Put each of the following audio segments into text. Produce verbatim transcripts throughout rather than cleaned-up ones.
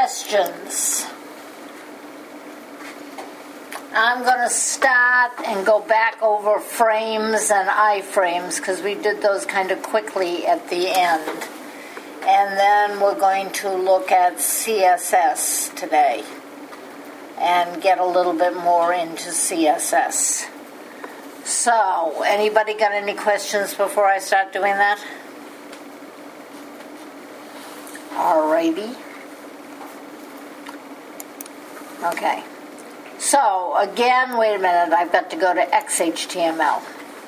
questions. I'm going to start and go back over frames and iframes because we did those kind of quickly at the end. And then we're going to look at C S S today and get a little bit more into C S S. So, anybody got any questions before I start doing that? Alrighty. Okay. So, again, wait a minute, I've got to go to X H T M L.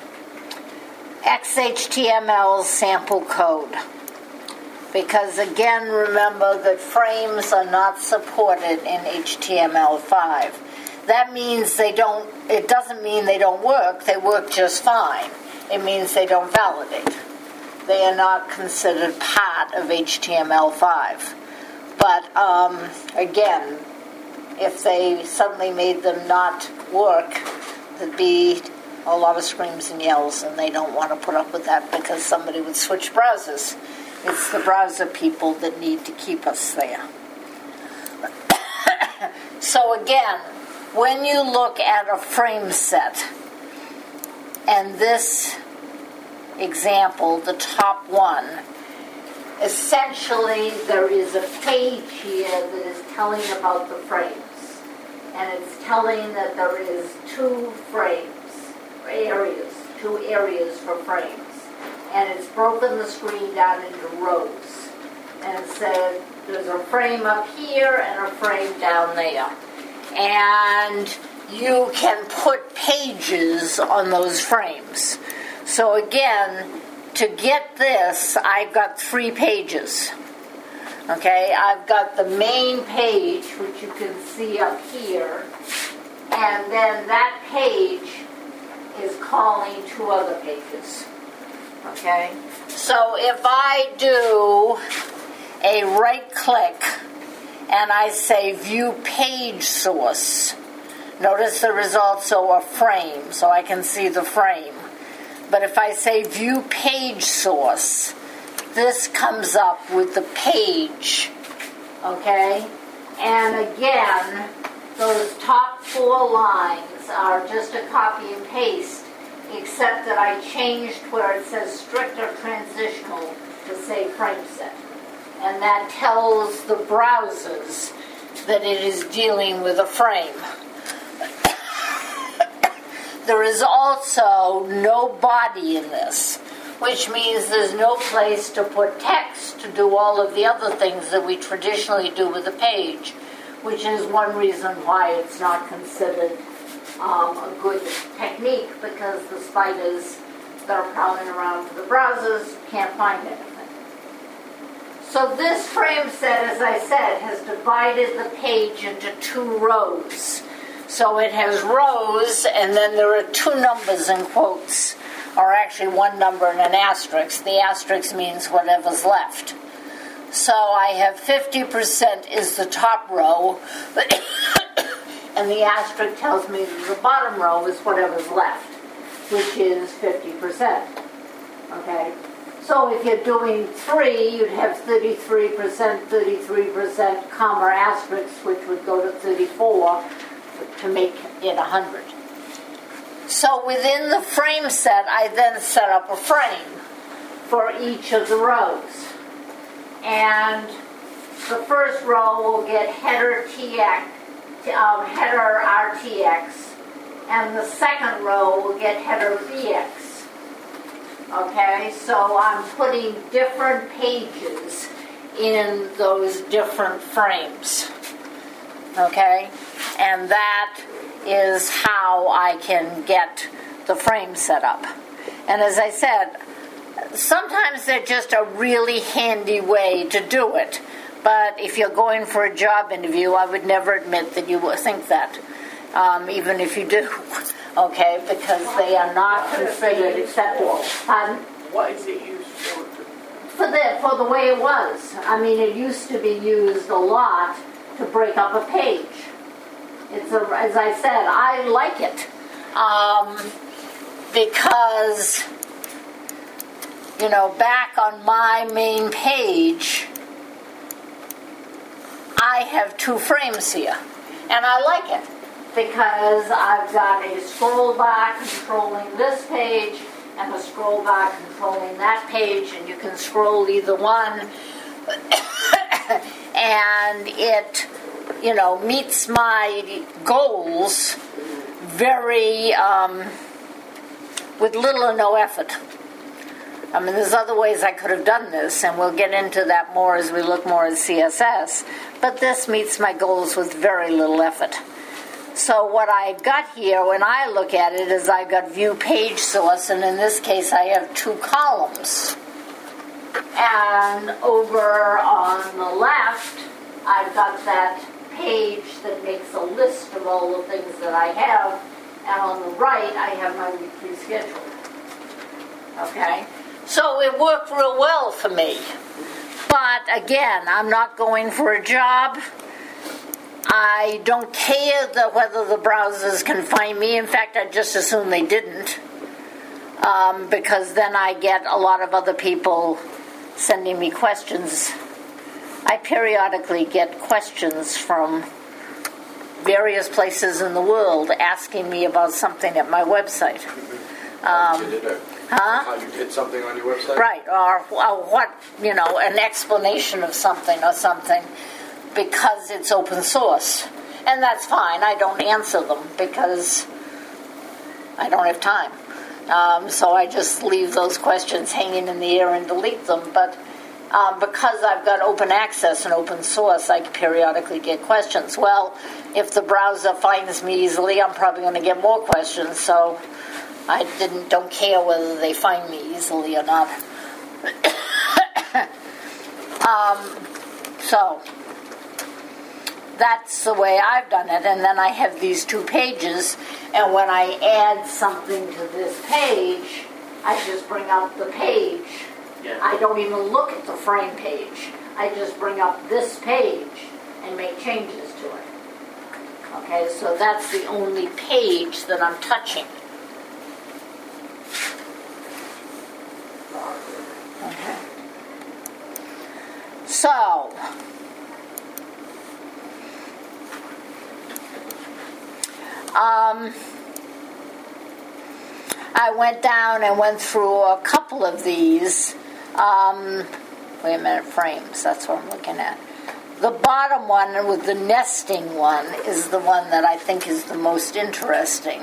X H T M L sample code. Because, again, remember that frames are not supported in H T M L five. That means they don't, it doesn't mean they don't work, they work just fine. It means they don't validate. They are not considered part of H T M L five. But, um, again, if they suddenly made them not work, there'd be a lot of screams and yells, and they don't want to put up with that because somebody would switch browsers. It's the browser people that need to keep us there. So again, when you look at a frame set, and this example, the top one, essentially there is a page here that is telling about the frames. And it's telling that there is two frames, areas, two areas for frames. And it's broken the screen down into rows. And it said there's a frame up here and a frame down there. And you can put pages on those frames. So again, to get this, I've got three pages. Okay, I've got the main page, which you can see up here, and then that page is calling two other pages. Okay, so if I do a right click and I say view page source, notice there is also a frame, so I can see the frame. But if I say view page source, this comes up with the page, okay? And again, those top four lines are just a copy and paste, except that I changed where it says strict or transitional to say frame set. And that tells the browsers that it is dealing with a frame. There is also no body in this, which means there's no place to put text to do all of the other things that we traditionally do with a page, which is one reason why it's not considered um, a good technique, because the spiders that are prowling around for the browsers can't find anything. So this frame set, as I said, has divided the page into two rows. So it has rows, and then there are two numbers in quotes, or actually one number and an asterisk. The asterisk means whatever's left. So I have fifty percent is the top row, and the asterisk tells me that the bottom row is whatever's left, which is fifty percent. Okay? So if you're doing three, you'd have thirty-three percent, thirty-three percent, comma, asterisk, which would go to thirty-four to make it one hundred. So within the frame set, I then set up a frame for each of the rows. And the first row will get header T X, um, header R T X, and the second row will get header V X. Okay, so I'm putting different pages in those different frames. Okay, and that is how I can get the frame set up. And as I said, sometimes they're just a really handy way to do it. But if you're going for a job interview, I would never admit that you think that, um, even if you do. Okay, because they are not considered acceptable. Pardon? Why is it used for? For the, for the way it was. I mean, it used to be used a lot to break up a page. It's a, as I said, I like it um, because, you know, back on my main page, I have two frames here, and I like it because I've got a scroll bar controlling this page and a scroll bar controlling that page, and you can scroll either one, and it, you know, meets my goals very, um, with little or no effort. I mean, there's other ways I could have done this, and we'll get into that more as we look more at C S S, but this meets my goals with very little effort. So what I've got here, when I look at it, is I've got view page source, and in this case I have two columns. And over on the left, I've got that page that makes a list of all the things that I have, and on the right I have my weekly schedule. Okay? So it worked real well for me. But again, I'm not going for a job. I don't care that whether the browsers can find me. In fact, I just assume they didn't, um, because then I get a lot of other people sending me questions. I periodically get questions from various places in the world asking me about something at my website. Um, you did it. Huh? How you did something on your website? Right, or, or what, you know, an explanation of something or something, because it's open source. And that's fine. I don't answer them because I don't have time. Um, so I just leave those questions hanging in the air and delete them. But um, because I've got open access and open source, I periodically get questions. Well, if the browser finds me easily, I'm probably going to get more questions. So I didn't don't care whether they find me easily or not. um, so that's the way I've done it. And then I have these two pages, and when I add something to this page, I just bring up the page. Yeah. I don't even look at the frame page. I just bring up this page and make changes to it. Okay, so that's the only page that I'm touching. Okay. So, um, I went down and went through a couple of these. Um, wait a minute, frames, that's what I'm looking at. The bottom one with the nesting one is the one that I think is the most interesting.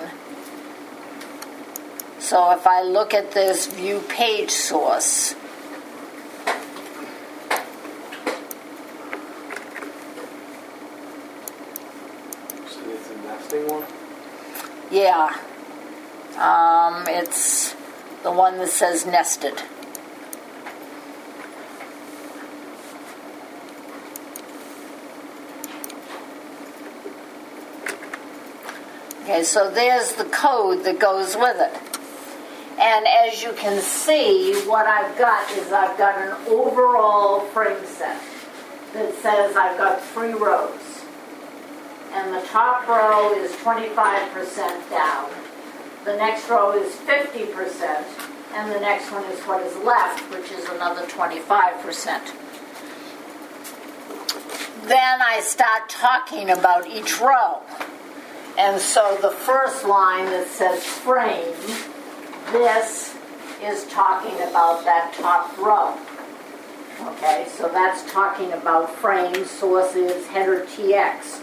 So if I look at this view page source, So it's the nesting one? yeah, um, it's the one that says nested. Okay, so there's the code that goes with it. And as you can see, what I've got is I've got an overall frame set that says I've got three rows. And the top row is twenty-five percent down. The next row is fifty percent. And the next one is what is left, which is another twenty-five percent. Then I start talking about each row. And so the first line that says frame, this is talking about that top row. Okay, so that's talking about frame, sources, header T X.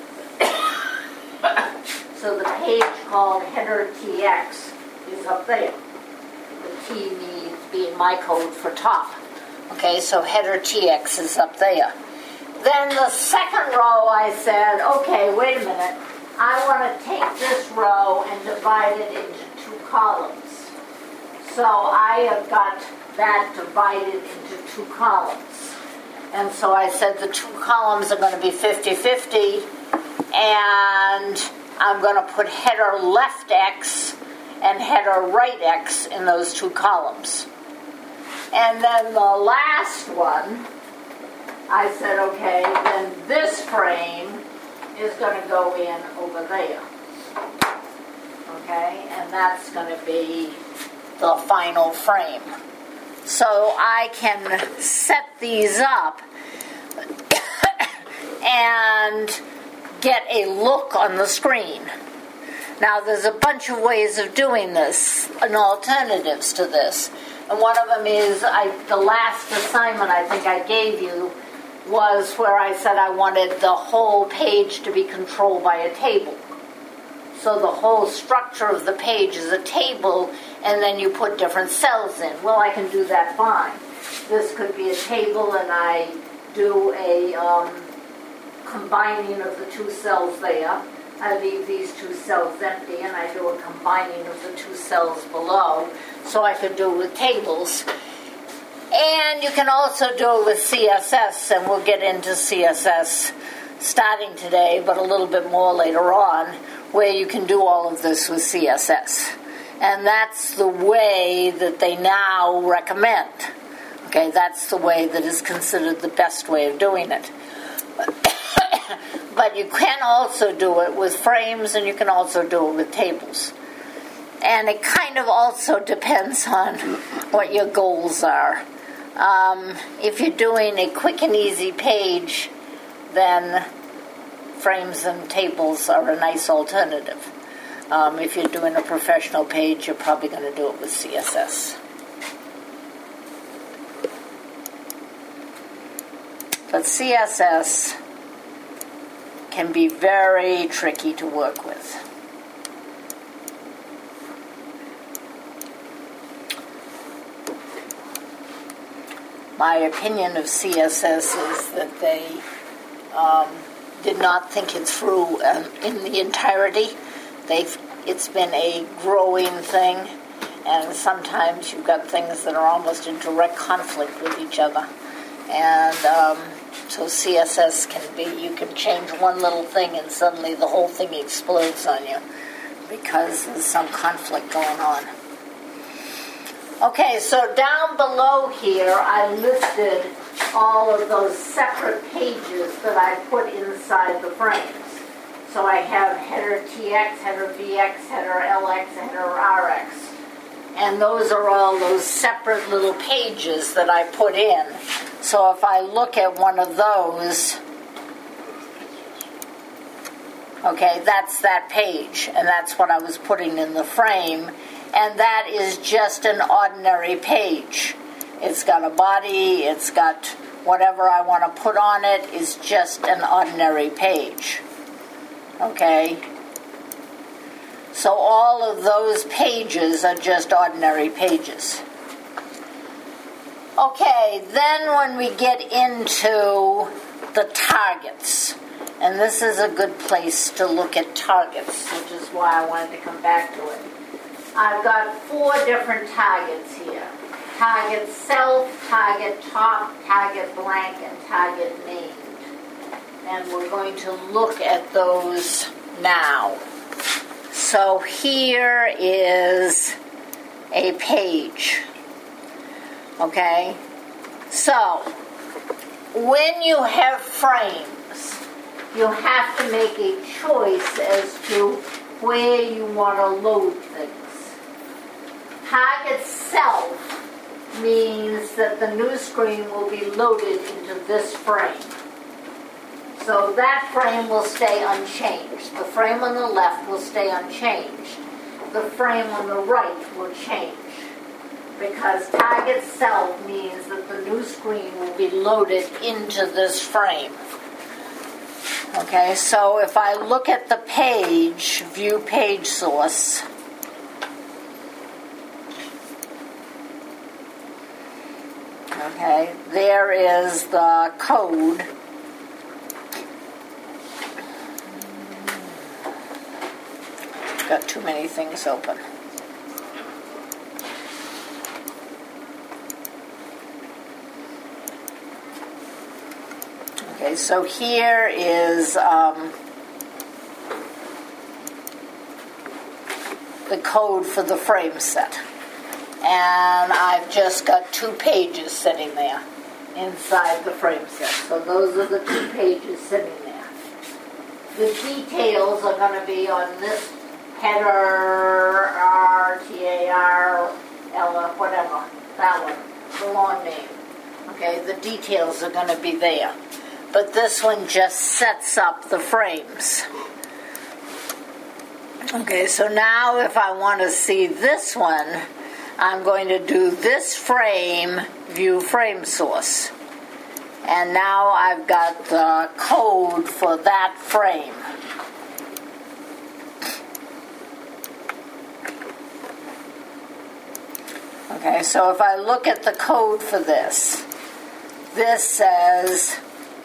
So the page called header T X is up there. The T being my code for top. Okay, so header T X is up there. Then the second row I said, okay, wait a minute. I want to take this row and divide it into two columns. So I have got that divided into two columns. And so I said the two columns are going to be fifty-fifty, and I'm going to put header left X and header right X in those two columns. And then the last one, I said, okay, then this frame is going to go in over there. Okay, and that's going to be the final frame. So I can set these up and get a look on the screen. Now, there's a bunch of ways of doing this and alternatives to this. And one of them is, I, the last assignment I think I gave you was where I said I wanted the whole page to be controlled by a table. So the whole structure of the page is a table, and then you put different cells in. Well, I can do that fine. This could be a table, and I do a um, combining of the two cells there. I leave these two cells empty, and I do a combining of the two cells below. So I could do it with tables. And you can also do it with C S S, and we'll get into C S S starting today, but a little bit more later on, where you can do all of this with C S S. And that's the way that they now recommend. Okay, that's the way that is considered the best way of doing it. But you can also do it with frames, and you can also do it with tables. And it kind of also depends on what your goals are. Um, if you're doing a quick and easy page, then frames and tables are a nice alternative. Um, if you're doing a professional page, you're probably going to do it with C S S. But C S S can be very tricky to work with. My opinion of C S S is that they um, did not think it through um, in the entirety. They've, it's been a growing thing, and sometimes you've got things that are almost in direct conflict with each other. And um, so C S S can be, you can change one little thing and suddenly the whole thing explodes on you because there's some conflict going on. Okay, so down below here I listed all of those separate pages that I put inside the frames. So I have header T X, header V X, header L X, header R X. And those are all those separate little pages that I put in. So if I look at one of those, okay, that's that page, and that's what I was putting in the frame, and that is just an ordinary page. It's got a body, it's got whatever I want to put on it is just an ordinary page. Okay? So all of those pages are just ordinary pages. Okay, then when we get into the targets, and this is a good place to look at targets, which is why I wanted to come back to it. I've got four different targets here. Target self, target top, target blank, and target named. And we're going to look at those now. So here is a page. Okay? So, when you have frames, you have to make a choice as to where you want to load things. Target self means that the new screen will be loaded into this frame. So that frame will stay unchanged. The frame on the left will stay unchanged. The frame on the right will change. Because target self means that the new screen will be loaded into this frame. Okay, so if I look at the page, view page source, okay, there is the code. Got too many things open. Okay, so here is um, the code for the frame set. And I've just got two pages sitting there inside the frame set. So those are the two pages sitting there. The details are going to be on this header, R, T A R, L, whatever, that one, the long name. Okay, the details are going to be there. but this one just sets up the frames. Okay, so now if I want to see this one, I'm going to do this frame, view frame source. And now I've got the code for that frame. Okay, so if I look at the code for this, this says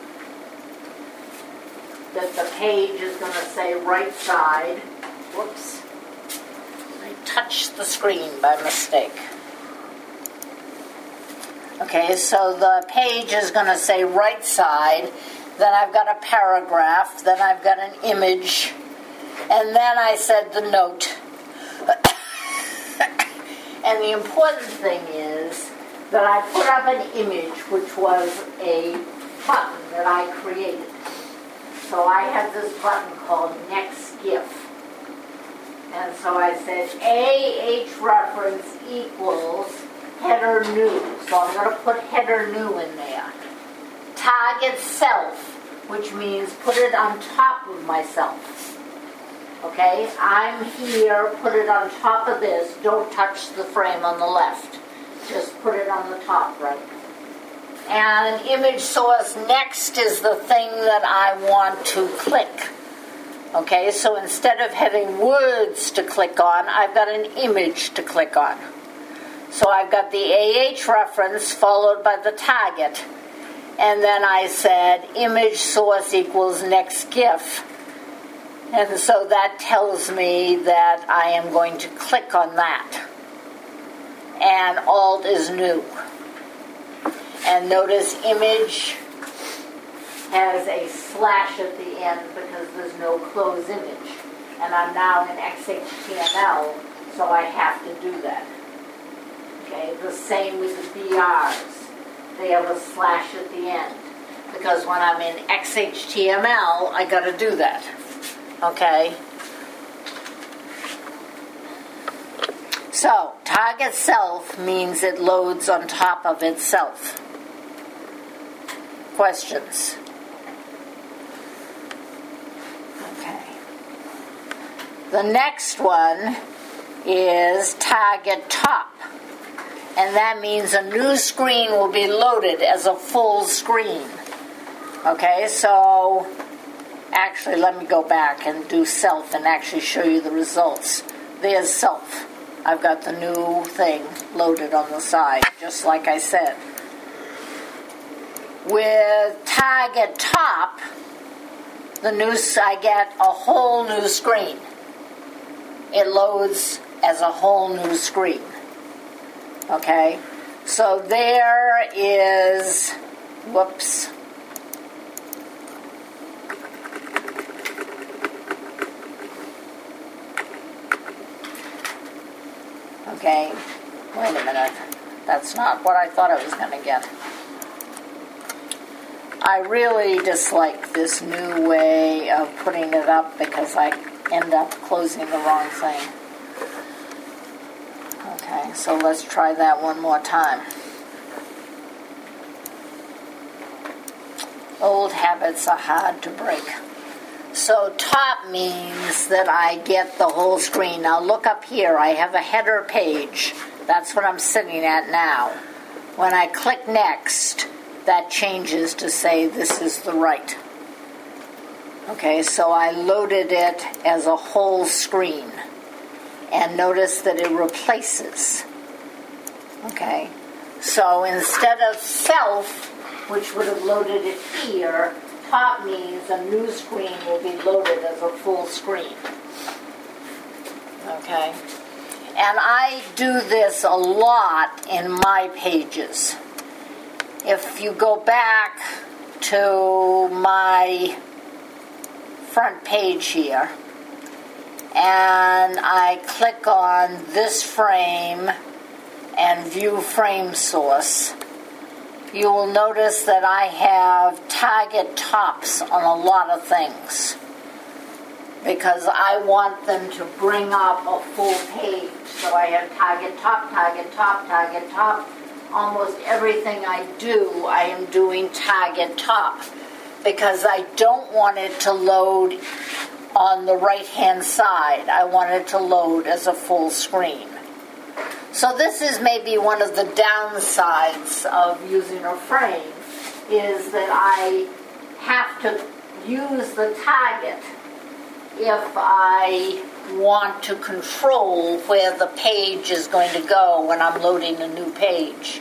that the page is going to say right side. Whoops. I touched the screen by mistake. Okay, so the page is going to say right side, then I've got a paragraph, then I've got an image, and then I said the note. And the important thing is that I put up an image which was a button that I created. So I have this button called Next GIF. And so I said A H reference equals header new. So I'm going to put header new in there. Target self, which means put it on top of myself. Okay, I'm here, put it on top of this. Don't touch the frame on the left. Just put it on the top, right? And an image source next is the thing that I want to click. Okay, so instead of having words to click on, I've got an image to click on. So I've got the A H reference followed by the target. And then I said image source equals next GIF. And so that tells me that I am going to click on that. And Alt is new. And notice image has a slash at the end because there's no close image. And I'm now in X H T M L, so I have to do that. Okay, the same with the B Rs. They have a slash at the end. Because when I'm in X H T M L, I got to do that. Okay? So, target self means it loads on top of itself. Questions? Okay. The next one is target top. And that means a new screen will be loaded as a full screen. Okay, so actually let me go back and do self and actually show you the results. There's self. I've got the new thing loaded on the side, just like I said. With target top, the new I get a whole new screen. It loads as a whole new screen. Okay, so there is, whoops. Okay, wait a minute. That's not what I thought I was going to get. I really dislike this new way of putting it up because I end up closing the wrong thing. Okay, so let's try that one more time. Old habits are hard to break. So top means that I get the whole screen. Now look up here, I have a header page. That's what I'm sitting at now. When I click next, that changes to say this is the right. Okay, so I loaded it as a whole screen. And notice that it replaces. Okay, so instead of self, which would have loaded it here, top means a new screen will be loaded as a full screen. Okay, and I do this a lot in my pages. If you go back to my front page here, and I click on this frame and view frame source, you will notice that I have target tops on a lot of things because I want them to bring up a full page. So I have target top, target top, target top. Almost everything I do, I am doing target top because I don't want it to load on the right-hand side. I want it to load as a full screen. So this is maybe one of the downsides of using a frame, is that I have to use the target if I want to control where the page is going to go when I'm loading a new page.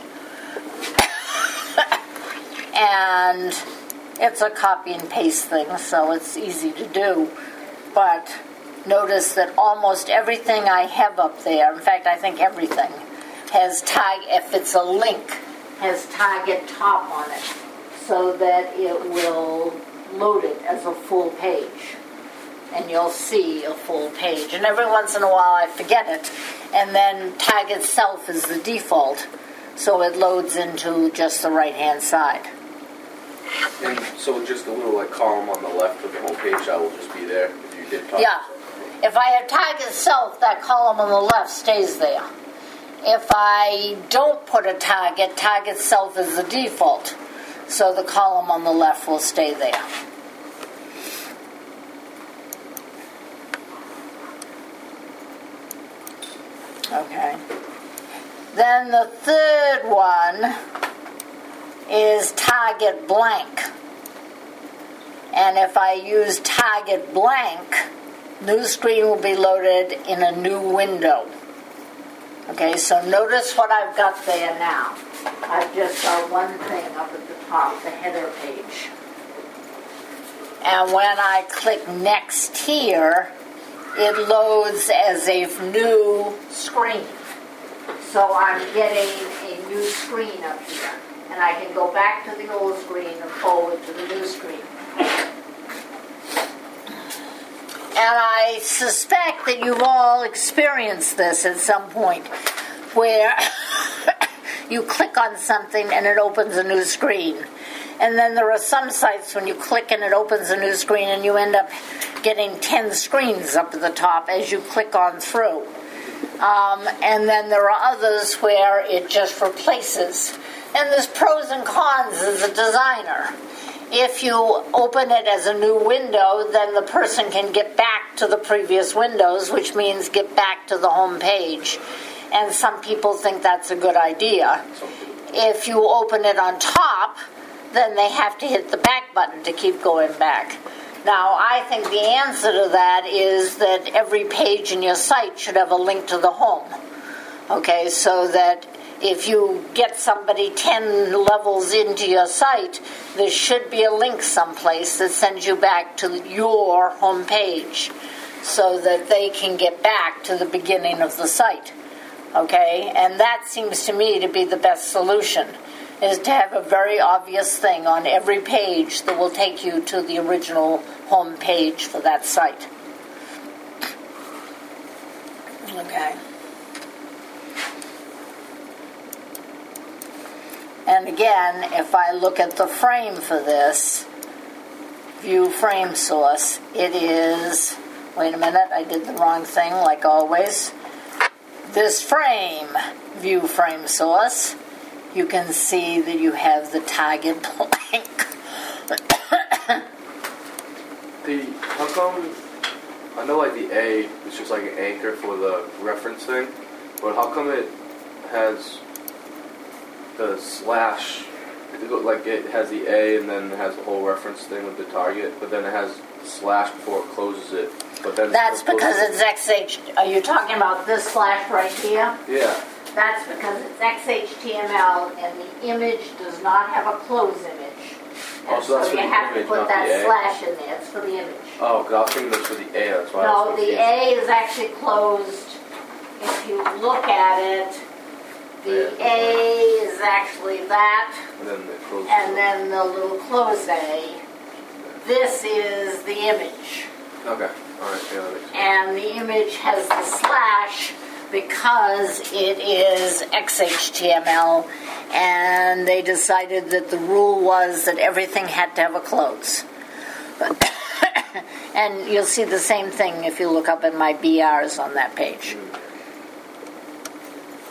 And it's a copy and paste thing, so it's easy to do. But notice that almost everything I have up there, in fact, I think everything, has tag, if it's a link, has target top on it, so that it will load it as a full page. And you'll see a full page. And every once in a while I forget it, and then tag itself is the default, so it loads into just the right-hand side. And so just a little like column on the left of the whole page that will just be there if you did talk. Yeah. If I have tag itself, that column on the left stays there. If I don't put a target, tag itself is the default, so the column on the left will stay there. Okay. Then the third one is target blank. And if I use target blank, new screen will be loaded in a new window. Okay, so notice what I've got there now. I've just got one thing up at the top, the header page. And when I click next here, it loads as a new screen. So I'm getting a new screen up here. And I can go back to the old screen and forward to the new screen. And I suspect that you've all experienced this at some point, where you click on something and it opens a new screen. And then there are some sites when you click and it opens a new screen and you end up getting ten screens up at the top as you click on through. Um, and then there are others where it just replaces. And there's pros and cons as a designer. If you open it as a new window, then the person can get back to the previous windows, which means get back to the home page. And some people think that's a good idea. If you open it on top, then they have to hit the back button to keep going back. Now, I think the answer to that is that every page in your site should have a link to the home. Okay, so that if you get somebody ten levels into your site, there should be a link someplace that sends you back to your home page so that they can get back to the beginning of the site. Okay? And that seems to me to be the best solution, is to have a very obvious thing on every page that will take you to the original home page for that site. Okay. And again, if I look at the frame for this, view frame source, it is, wait a minute, I did the wrong thing like always. This frame, view frame source, you can see that you have the target blank. The, how come, I know like the A is just like an anchor for the reference thing, but how come it has the slash, it look like it has the A and then it has the whole reference thing with the target, but then it has the slash before it closes it. But then That's because it's X H. Are you talking about this slash right here? Yeah. That's because it's X H T M L and the image does not have a close image. And Oh, so that's so for you the have image, to put not that the A? slash in there. It's for the image. Oh, because I was thinking that's for the A, that's why I No, was the confused. A is actually closed. If you look at it, the A is actually that, And then it closes. and then the little close A. This is the image. Okay, alright, yeah, that makes sense. And the image has the slash because it is X H T M L, and they decided that the rule was that everything had to have a close. And you'll see the same thing if you look up at my B Rs on that page.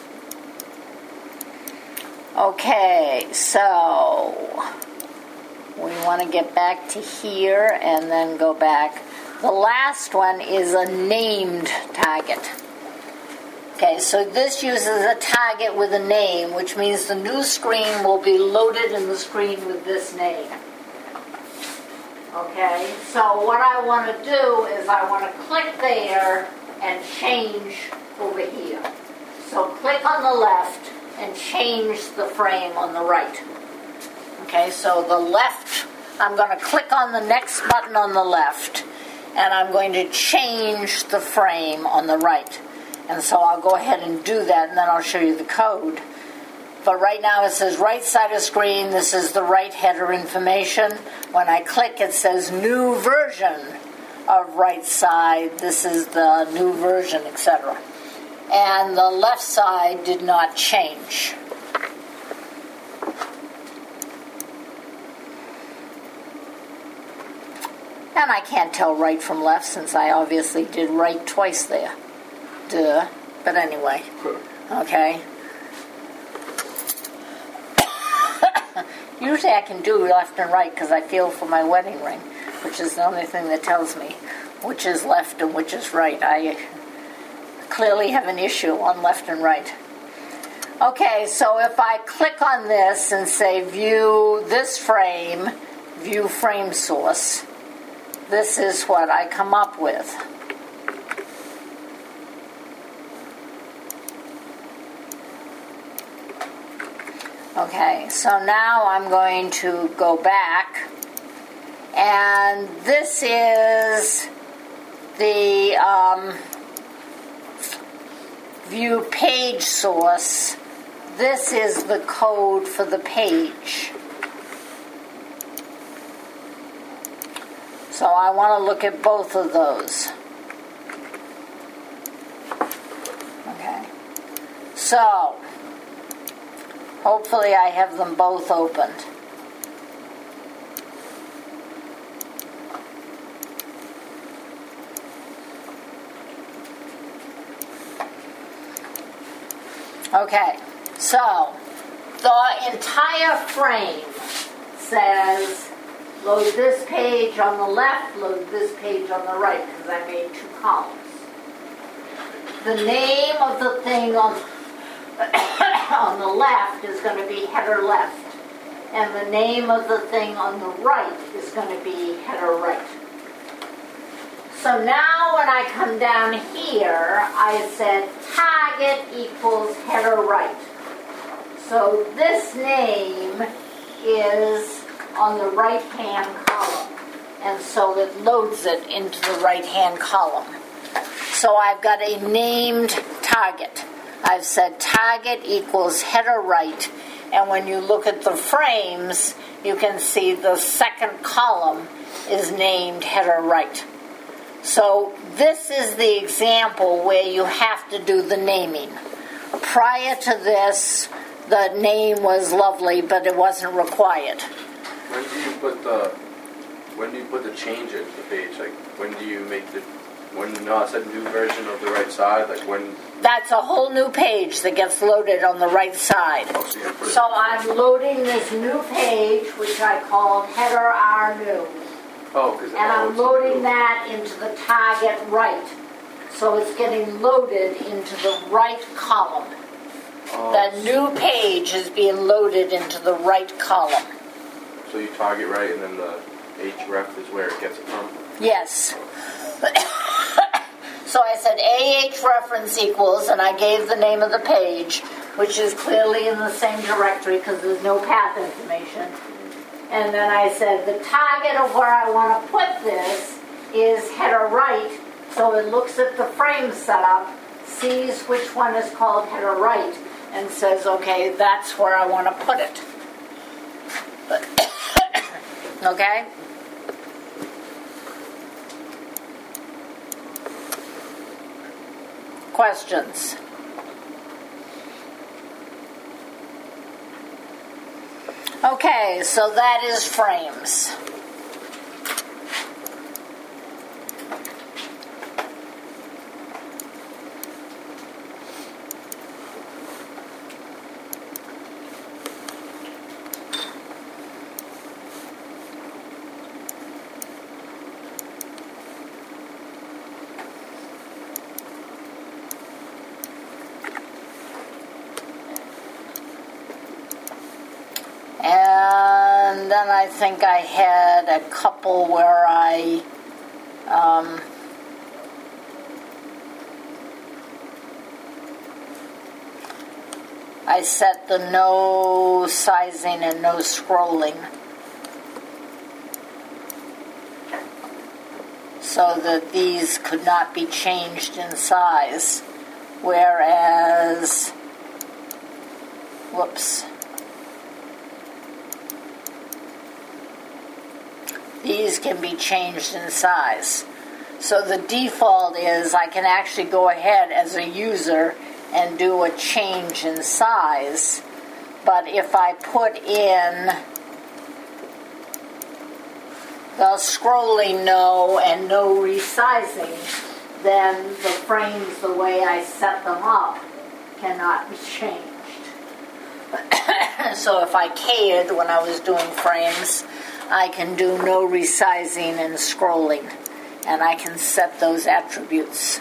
Okay, so We want to get back to here and then go back. The last one is a named target. Okay, so this uses a target with a name, which means the new screen will be loaded in the screen with this name. Okay, so what I want to do is I want to click there and change over here. So click on the left and change the frame on the right. Okay, so the left, I'm going to click on the next button on the left, and I'm going to change the frame on the right. And so I'll go ahead and do that, and then I'll show you the code. But right now it says right side of screen, this is the right header information. When I click, it says new version of right side. This is the new version, et cetera. And the left side did not change. And I can't tell right from left since I obviously did right twice there. Duh. But anyway. Okay. Usually I can do left and right because I feel for my wedding ring, which is the only thing that tells me which is left and which is right. I clearly have an issue on left and right. Okay, so if I click on this and say view this frame, view frame source, this is what I come up with. Okay, so now I'm going to go back, and this is the um, view page source. This is the code for the page. So I want to look at both of those. Okay, so hopefully I have them both opened. Okay, so the entire frame says load this page on the left, load this page on the right, because I made two columns. The name of the thing on on the left is going to be header left, and the name of the thing on the right is going to be header right. So now when I come down here, I said target equals header right. So this name is on the right-hand column, and so it loads it into the right-hand column. So I've got a named target. I've said target equals header right, and when you look at the frames, you can see the second column is named header right. So this is the example where you have to do the naming. Prior to this, the name was lovely, but it wasn't required. When do you put the when do you put the change into the page? Like when do you make the when no, it said new version of the right side? Like when That's a whole new page that gets loaded on the right side. oh, so, you put it, So I'm loading this new page, which I called header R new. oh, because And I'm loading that into the target right. So it's getting loaded into the right column. Oh, The new page is being loaded into the right column. so you target right, and then the href is where it gets it from. Yes. So I said A H reference equals, and I gave the name of the page, which is clearly in the same directory because there's no path information. And then I said the target of where I want to put this is header right, so it looks at the frame setup, sees which one is called header right, and says, okay, that's where I want to put it. Okay? Questions? Okay, so that is frames. And then I think I had a couple where I um, I set the no sizing and no scrolling so that these could not be changed in size, whereas, whoops, these can be changed in size. So the default is I can actually go ahead as a user and do a change in size, but if I put in the scrolling no and no resizing, then the frames, the way I set them up, cannot be changed. So if I cared when I was doing frames, I can do no resizing and scrolling, and I can set those attributes.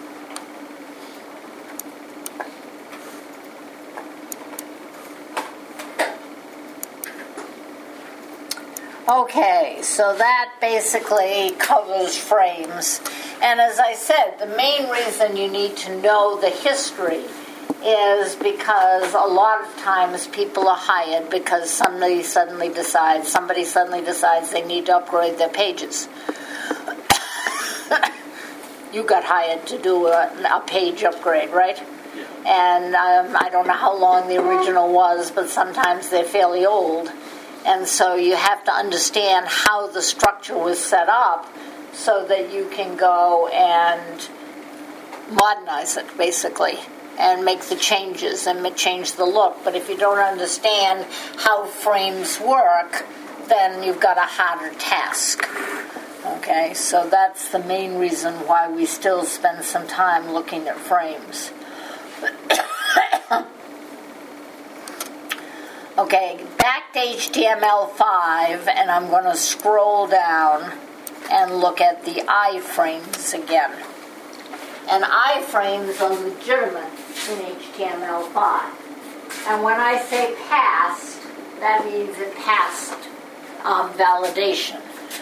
Okay, so that basically covers frames. And as I said, the main reason you need to know the history is because a lot of times people are hired because somebody suddenly decides, somebody suddenly decides they need to upgrade their pages. You got hired to do a, a page upgrade, right? And um, I don't know how long the original was, but sometimes they're fairly old. And so you have to understand how the structure was set up so that you can go and modernize it, basically, and make the changes and change the look. But if you don't understand how frames work, then you've got a harder task. Okay, so that's the main reason why we still spend some time looking at frames. Okay, back to H T M L five, and I'm going to scroll down and look at the iframes again. And iframes are legitimate in H T M L five. And when I say passed, that means it passed um, validation.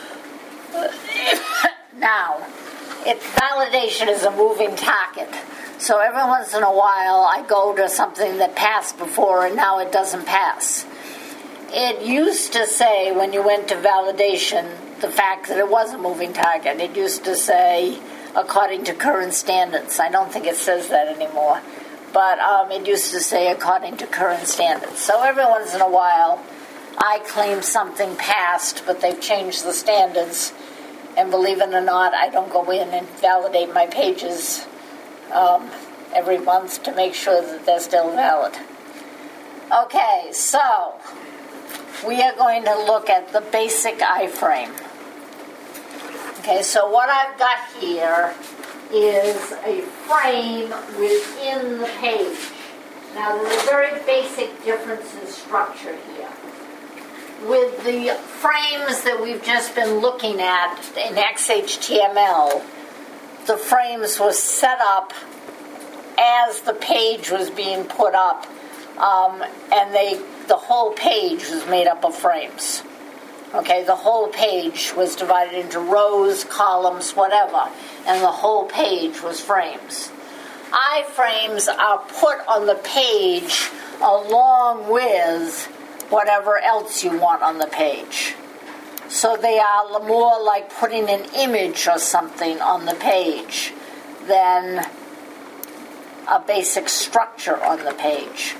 Now, it, validation is a moving target. So every once in a while, I go to something that passed before, and now it doesn't pass. It used to say, when you went to validation, the fact that it was a moving target, it used to say, according to current standards. I don't think it says that anymore. But um, it used to say, according to current standards. So every once in a while, I claim something passed, but they've changed the standards. And believe it or not, I don't go in and validate my pages Um, every month to make sure that they're still valid. Okay, so we are going to look at the basic iframe. Okay, so what I've got here is a frame within the page. Now, there's a very basic difference in structure here. With the frames that we've just been looking at in X H T M L, the frames were set up as the page was being put up, um, and they the whole page was made up of frames. Okay, the whole page was divided into rows, columns, whatever, and the whole page was frames. Iframes are put on the page along with whatever else you want on the page. So they are more like putting an image or something on the page than a basic structure on the page.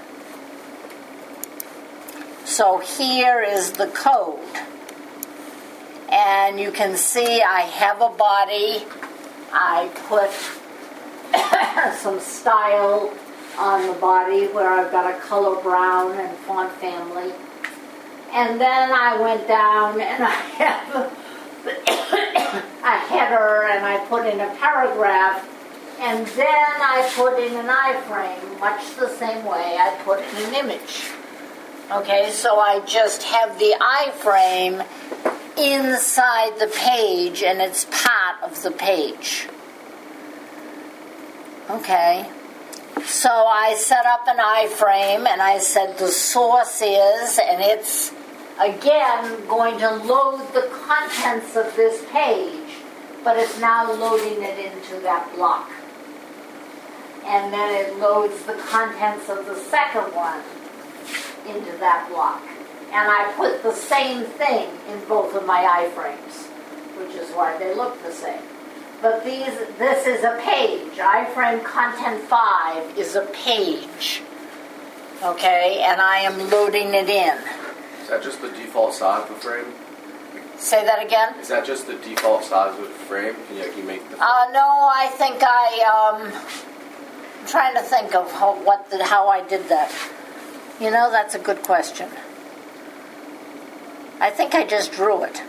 So here is the code. And you can see I have a body. I put some style on the body where I've got a color brown and font family. And then I went down and I have a header and I put in a paragraph, and then I put in an iframe, much the same way I put in an image. Okay, so I just have the iframe inside the page and it's part of the page. Okay. So I set up an iframe and I said the source is, and it's again going to load the contents of this page, but it's now loading it into that block. And then it loads the contents of the second one into that block. And I put the same thing in both of my iframes, which is why they look the same. But these, this is a page. iframe content five is a page. Okay, and I am loading it in. Is that just the default size of the frame? Say that again? Is that just the default size of the frame? Can you, like, you make the... Uh, no, I think I, um, I'm trying to think of how, what the, how I did that. You know, that's a good question. I think I just drew it.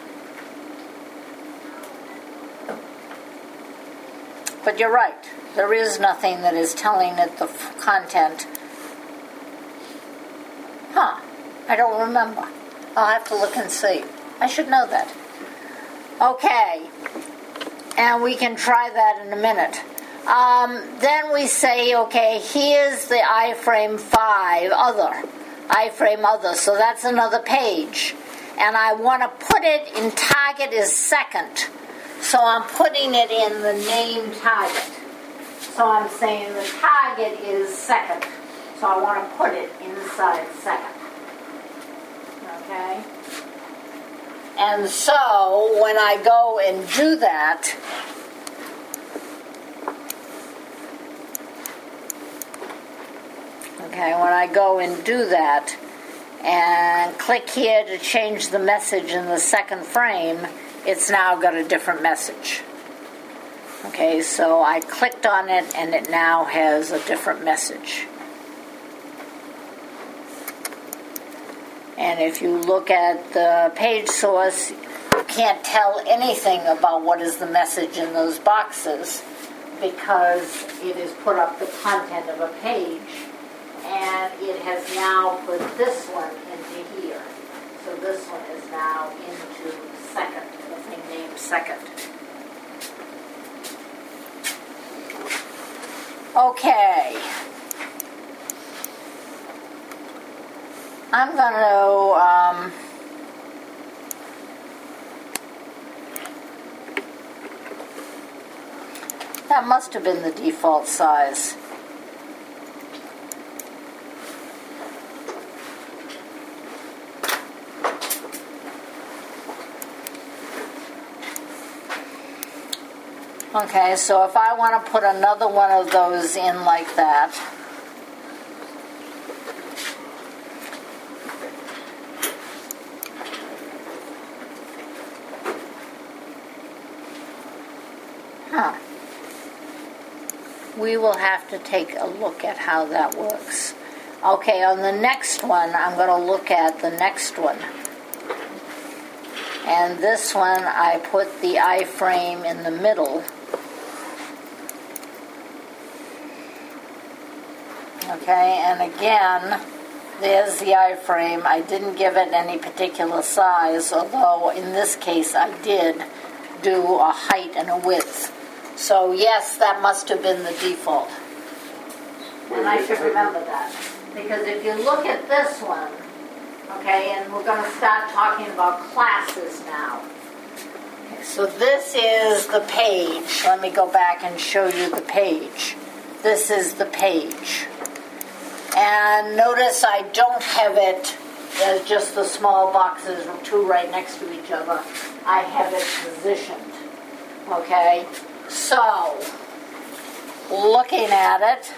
But you're right. There is nothing that is telling it the f- content. Huh. I don't remember. I'll have to look and see. I should know that. Okay. And we can try that in a minute. Um, then we say, okay, here's the iframe five other. iframe other. So that's another page. And I want to put it in target as second. So I'm putting it in the name target. So I'm saying the target is second. So I want to put it inside second. Okay? And so when I go and do that, okay, when I go and do that and click here to change the message in the second frame, it's now got a different message. Okay, so I clicked on it and it now has a different message. And if you look at the page source, you can't tell anything about what is the message in those boxes because it has put up the content of a page and it has now put this one into here. So this one is now into second, the thing named second. Okay. I'm going to um, that must have been the default size. Okay, so if I want to put another one of those in like that, huh, we will have to take a look at how that works. Okay, on the next one, I'm going to look at the next one. And this one, I put the iframe in the middle. Okay, and again, there's the iframe. I didn't give it any particular size, although in this case I did do a height and a width. So yes, that must have been the default. And I should remember that. Because if you look at this one, okay, and we're going to start talking about classes now. Okay, so this is the page. Let me go back and show you the page. This is the page. And notice I don't have it as just the small boxes, two right next to each other. I have it positioned. Okay? So, looking at it,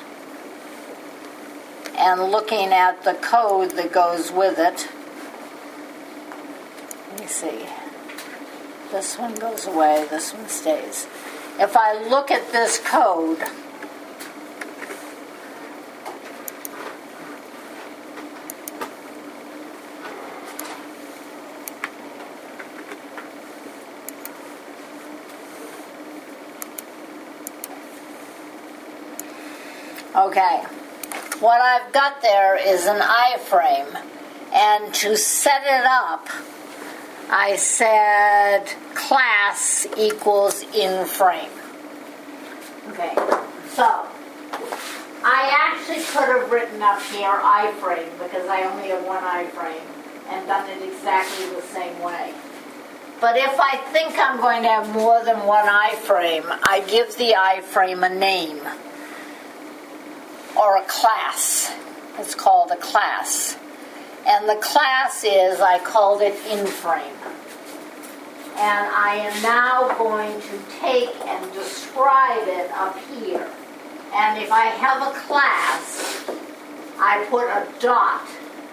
and looking at the code that goes with it, let me see. This one goes away, this one stays. If I look at this code, okay, what I've got there is an iframe, and to set it up, I said class equals in frame. Okay, so I actually could have written up here iframe because I only have one iframe, and done it exactly the same way. But if I think I'm going to have more than one iframe, I give the iframe a name or a class. It's called a class. And the class is, I called it in-frame. And I am now going to take and describe it up here. And if I have a class, I put a dot.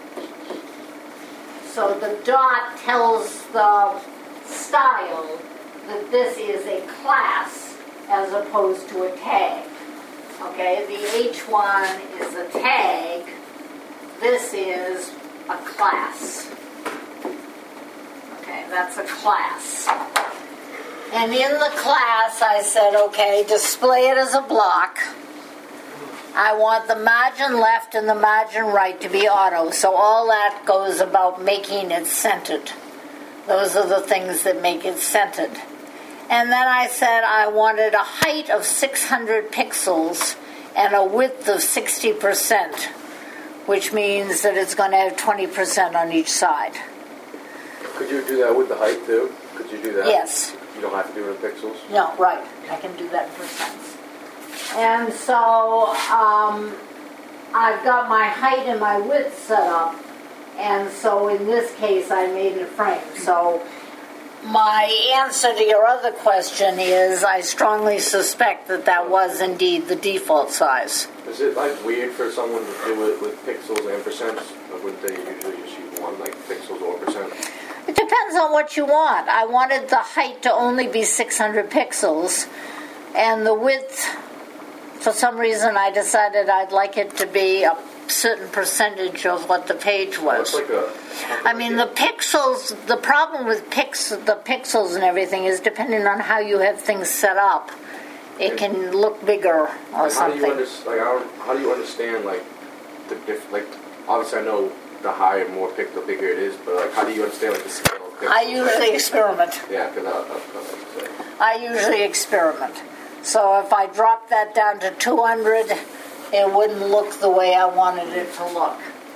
So the dot tells the style that this is a class as opposed to a tag. Okay, the H one is a tag. This is a class. Okay, that's a class. And in the class, I said, okay, display it as a block. I want the margin left and the margin right to be auto. So all that goes about making it centered. Those are the things that make it centered. And then I said I wanted a height of six hundred pixels and a width of sixty percent, which means that it's going to have twenty percent on each side. Could you do that with the height too? Could you do that? Yes. You don't have to do it in pixels? No, right. I can do that in percents. And so um, I've got my height and my width set up. And so in this case, I made a frame. So my answer to your other question is I strongly suspect that that was indeed the default size. Is it like weird for someone to do it with pixels and percents? Or wouldn't they usually just use one, like pixels or percent? It depends on what you want. I wanted the height to only be six hundred pixels, and the width, for some reason, I decided I'd like it to be a certain percentage of what the page was. Like a, I mean, the pixels, the problem with pix, the pixels and everything is depending on how you have things set up. It can look bigger or like something. How do you understand, like, how, how do you understand, like, the diff, like, obviously I know the higher, more pic, the bigger it is, but, like, how do you understand, like, the scale of pixels? I usually experiment. Yeah, because I, I, I, I usually experiment. So if I drop that down to two hundred, it wouldn't look the way I wanted it to look.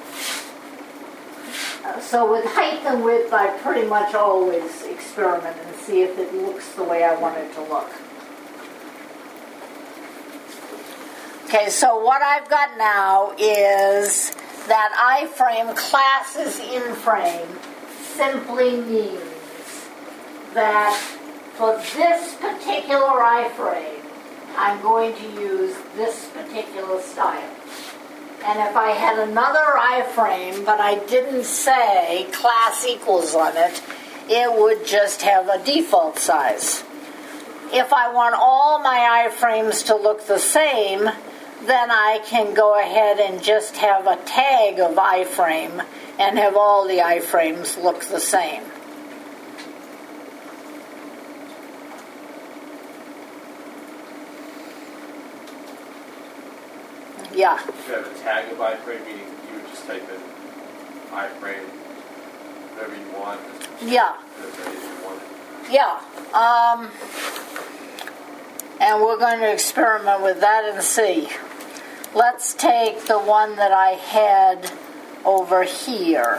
Uh, so with height and width, I pretty much always experiment and see if it looks the way I want it to look. Okay, so what I've got now is that iframe classes in frame simply means that for this particular iframe, I'm going to use this particular style. And if I had another iframe, but I didn't say class equals on it, it would just have a default size. If I want all my iframes to look the same, then I can go ahead and just have a tag of iframe and have all the iframes look the same. Yeah. If you have a tag of iframe, meaning you would just type in iframe, whatever you want. Yeah. Whatever you want. Yeah. Um, and we're going to experiment with that and see. Let's take the one that I had over here.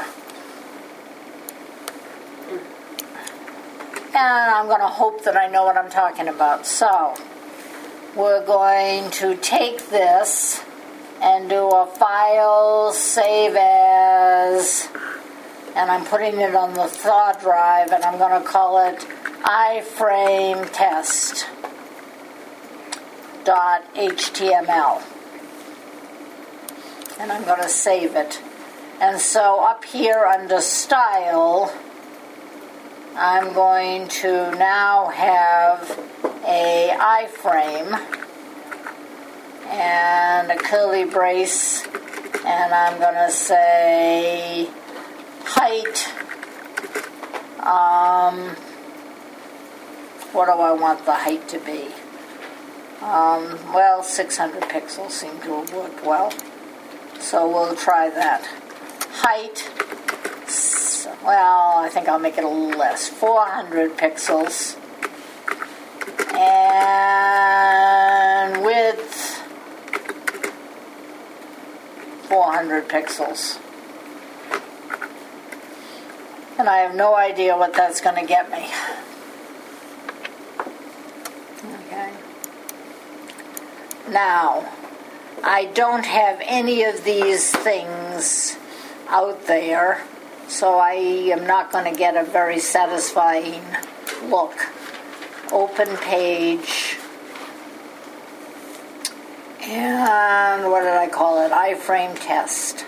And I'm going to hope that I know what I'm talking about. So, we're going to take this and do a file, save as, and I'm putting it on the thaw drive, and I'm going to call it iframe test dot H T M L. And I'm going to save it. And so up here under style, I'm going to now have a iframe and a curly brace, and I'm going to say height. Um, what do I want the height to be? Um, well, six hundred pixels seem to have worked well. So we'll try that. Height, well, I think I'll make it a little less. four hundred pixels. And width, four hundred pixels. And I have no idea what that's going to get me. Okay. Now, I don't have any of these things out there, so I am not going to get a very satisfying look. Open page. And what did I call it? iframe test.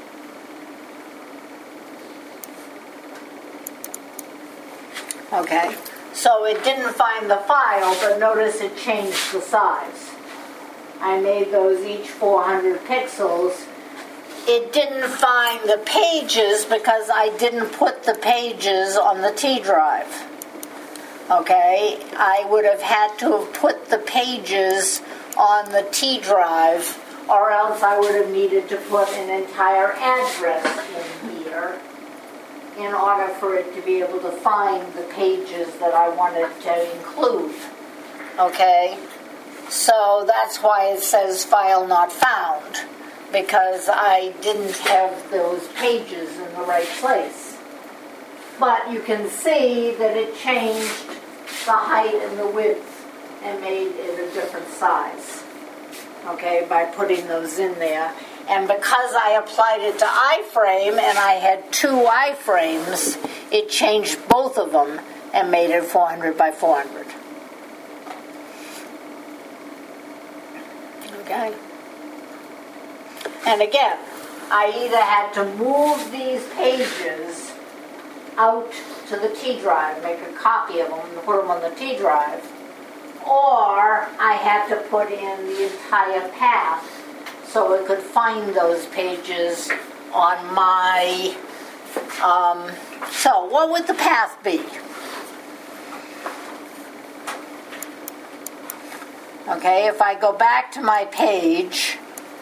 Okay, so it didn't find the file, but notice it changed the size. I made those each four hundred pixels. It didn't find the pages because I didn't put the pages on the T drive. Okay, I would have had to have put the pages on the T drive, or else I would have needed to put an entire address in here in order for it to be able to find the pages that I wanted to include. Okay, so that's why it says file not found, because I didn't have those pages in the right place. But you can see that it changed the height and the width and made it a different size, okay, by putting those in there. And because I applied it to iframe and I had two iframes, it changed both of them and made it four hundred by four hundred. Okay. And again, I either had to move these pages out to the T drive, make a copy of them and put them on the T drive, or I had to put in the entire path so it could find those pages on my, um, so what would the path be? Okay, if I go back to my page,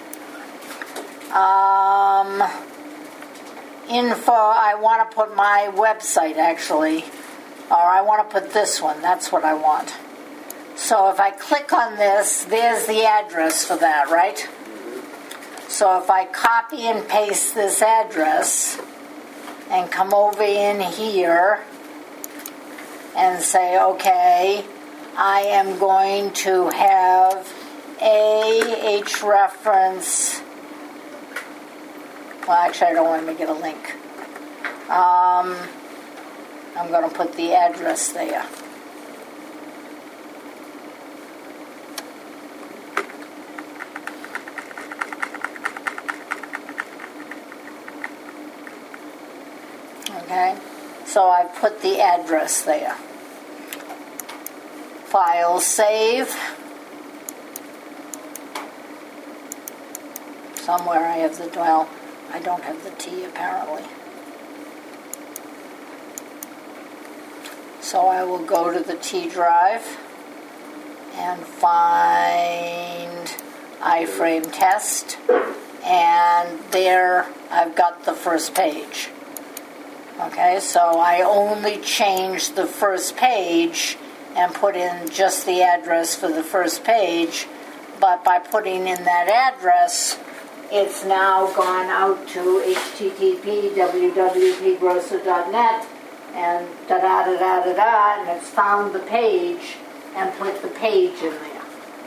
um, info, I want to put my website actually, or I want to put this one, that's what I want. So if I click on this, there's the address for that, right? So if I copy and paste this address and come over in here and say, okay, I am going to have a hrefs. Well, actually, I don't want to make it a link. Um, I'm going to put the address there. Okay, so I've put the address there. File save. Somewhere I have the, well, I don't have the T apparently. So I will go to the T drive and find iframe test, and there I've got the first page. Okay, so I only changed the first page and put in just the address for the first page, but by putting in that address, it's now gone out to H T T P w w w dot grosser dot net and da da da da da da, and it's found the page and put the page in there.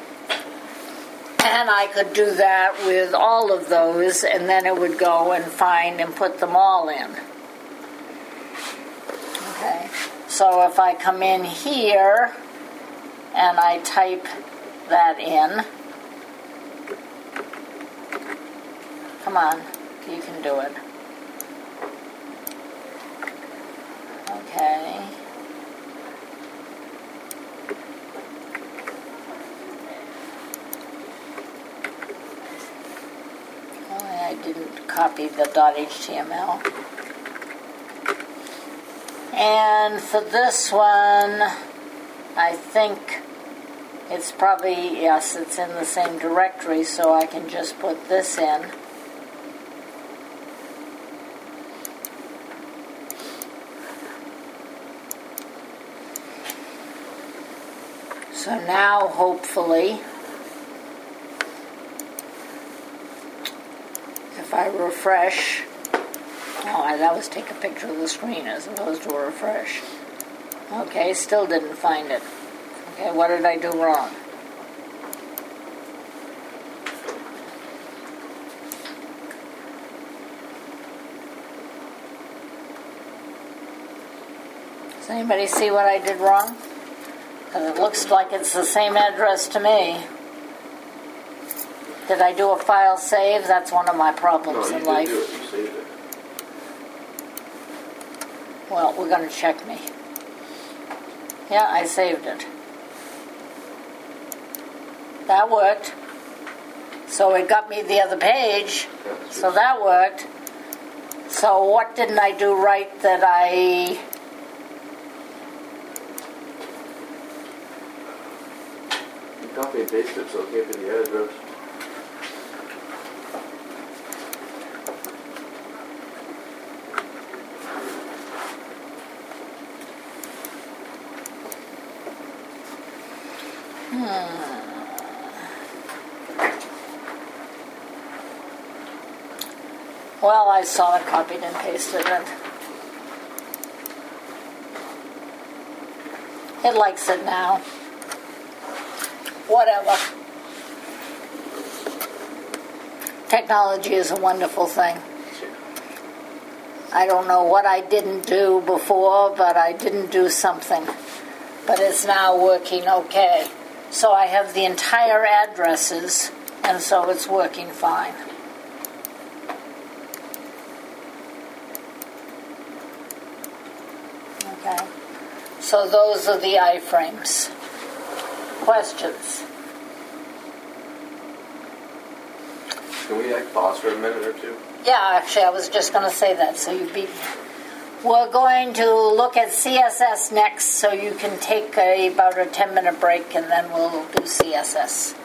And I could do that with all of those, and then it would go and find and put them all in. Okay, so if I come in here and I type that in, come on, you can do it. Okay. Oh, I didn't copy the .html. And for this one, I think it's probably, yes, it's in the same directory, so I can just put this in. So now, hopefully, if I refresh, Oh, I, that was take a picture of the screen as opposed to a refresh. Okay, still didn't find it. Okay, what did I do wrong? Does anybody see what I did wrong? Because it looks like it's the same address to me. Did I do a file save? That's one of my No, problems you in didn't life. do it. You saved it. Well, we're going to check me. Yeah, I saved it. That worked. So it got me the other page. Yeah, that's So good. that worked. So what didn't I do right that I... You copy and paste it, so it can't be the address. Well, I saw it copied and pasted it. It likes it now. Whatever. Technology is a wonderful thing. I don't know what I didn't do before, but I didn't do something. But it's now working okay. So I have the entire addresses, and so it's working fine. Okay. So those are the iframes. Questions? Can we like pause for a minute or two? Yeah, actually, I was just going to say that, so you beat me. We're going to look at C S S next, so you can take a, about a ten minute break, and then we'll do C S S.